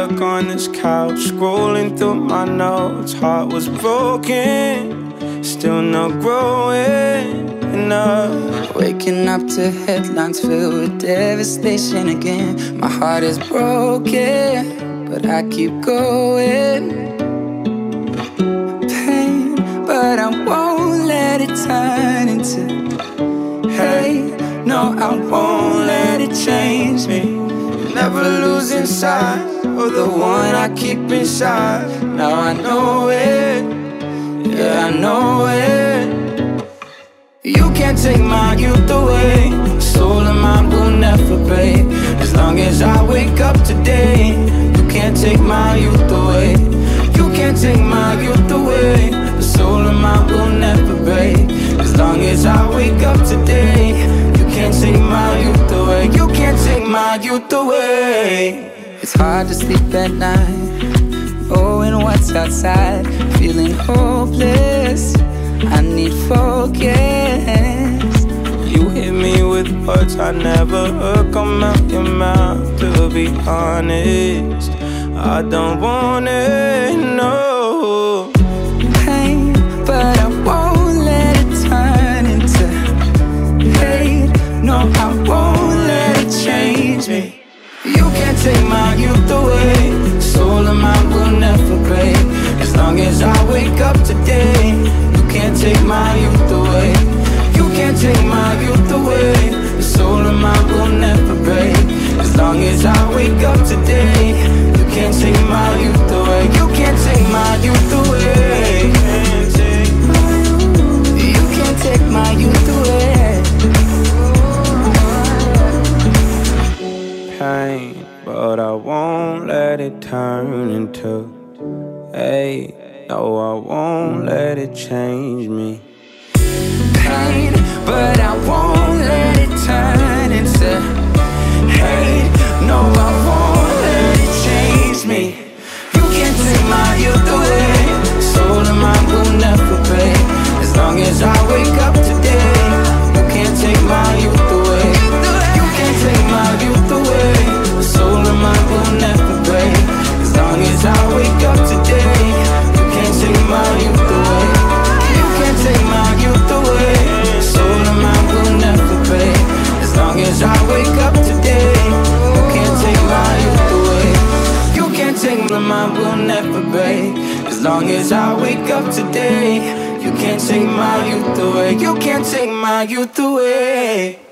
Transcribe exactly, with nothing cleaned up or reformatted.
stuck on this couch, scrolling through my notes. Heart was broken, still not growing enough. Waking up to headlines filled with devastation again. My heart is broken, but I keep going. Pain, but I won't let it turn into hate. No, I won't let it change me. Never losing sight of the one I keep inside. Now I know it, yeah, I know it. You can't take my youth away. Soul of mine will never break. As long as I wake up today. You can't take my youth away. You can't take my youth away. The soul of mine will never break. As long as I wake up today. You can't take my youth away. You can't take my youth away. It's hard to sleep at night, knowing what's outside, feeling hopeless. I need focus. You hit me with words I never heard come out your mouth. To be honest, I don't want it, no. Pain, but I won't let it turn into hate. No, I won't let it change me. You can't take my youth away. Soul of mine will never break. As long as I wake up today. You can't take my youth away. You can't take my youth away. The soul of mine will never break. As long as I wake up today. You can't take my youth away. You can't take my youth away. You can't take my youth away. Pain, but I won't let it turn into hate. No, I won't let it change me. Pain, but I won't let it turn into hate. No, I won't let it change me. You can't take my youth away. Soul of mine will never break. As long as I wake up today. You can't take my youth away. You can't take my youth away. The soul of mine will never break. As long as I wake up today. You can't take my youth away. You can't take my youth away. Soul of mine will never break. As long as I wake up today. You can't take my youth away. You can't take my mind will never break. As long as I wake up today. You can't take my youth away. You can't take my youth away.